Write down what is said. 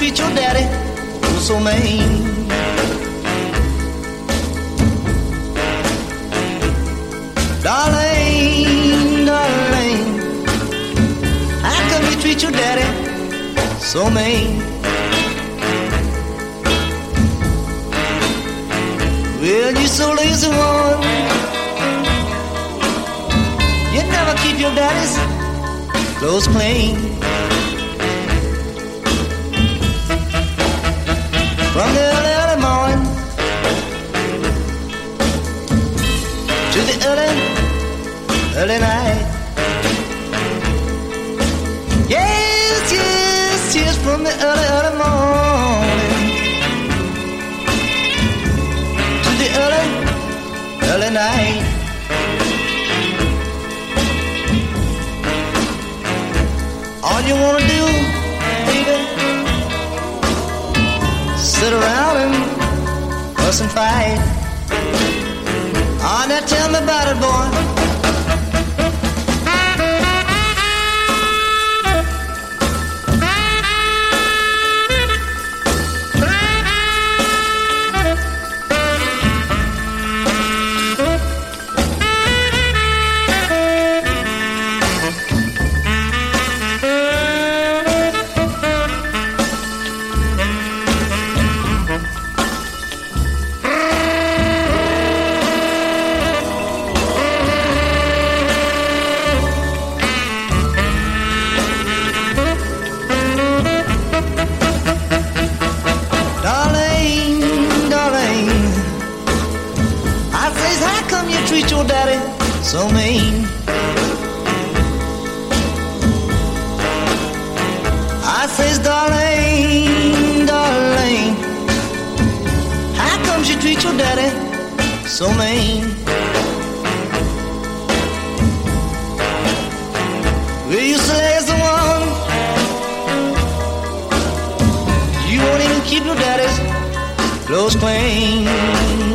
treat your daddy so mean? Darling, darling, how come you treat your daddy so mean? Well, you're so lazy, woman. You never keep your daddy's clothes clean. From the early, early morning to the early, early night. Yes, yes, yes, from the early, early morning to the early, early night. All you wanna do, baby, sit around and fuss and fight. Oh, now tell me about it, boy. Treat your daddy so mean. I says, darling, darling, how come you treat your daddy so mean? Well, you say as the one, you won't even keep your daddy's clothes clean.